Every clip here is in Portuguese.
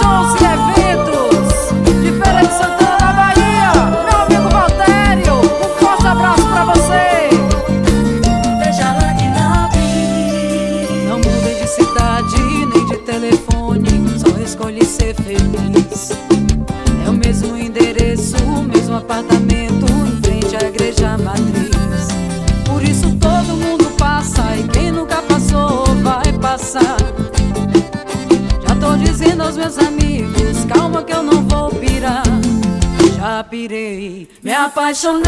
shows e eventos de Feira de Santana da Bahia. Meu amigo Valtério, um forte abraço pra você. Veja lá que não vi. Não mudei de cidade nem de telefone, só escolhi ser feliz. É o mesmo endereço, o mesmo apartamento em frente à igreja matriz. Por isso todo mundo passa e quem nunca passou vai passar. Já tô dizendo aos meus amigos, calma que eu não vou pirar. Já pirei, me apaixonei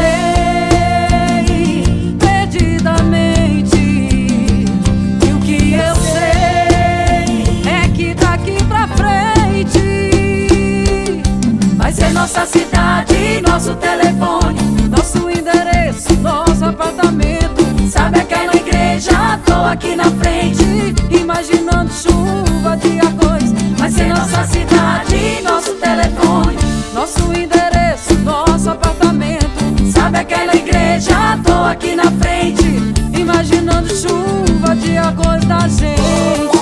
perdidamente. E o que eu sei é que daqui pra frente vai ser nossa cidade, nosso telefone, nosso endereço, nosso apartamento. Sabe aquela igreja? Tô aqui na frente, imaginando chuva de arroz. Vai ser nossa cidade, nosso telefone, nosso endereço, nosso apartamento. Sabe aquela igreja? Tô aqui na frente, imaginando chuva de arroz da gente.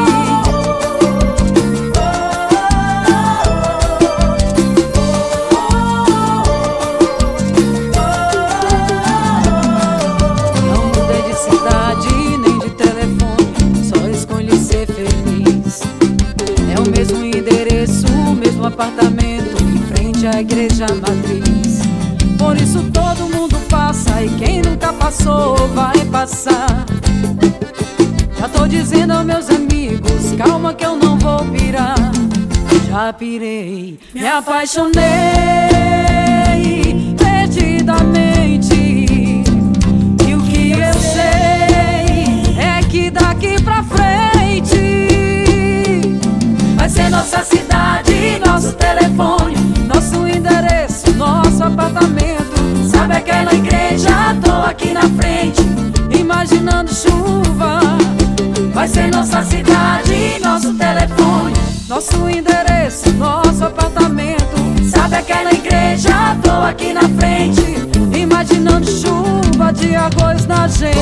Apartamento em frente à igreja matriz. Por isso todo mundo passa e quem nunca passou vai passar. Já tô dizendo aos meus amigos, calma que eu não vou pirar. Já pirei, me apaixonei perdidamente. E o que eu sei é que daqui pra frente vai ser nossa cidade, nosso telefone, nosso endereço, nosso apartamento. Sabe aquela igreja? Tô aqui na frente, imaginando chuva. Vai ser nossa cidade, nosso telefone, nosso endereço, nosso apartamento. Sabe aquela igreja? Tô aqui na frente, imaginando chuva de arroz na gente.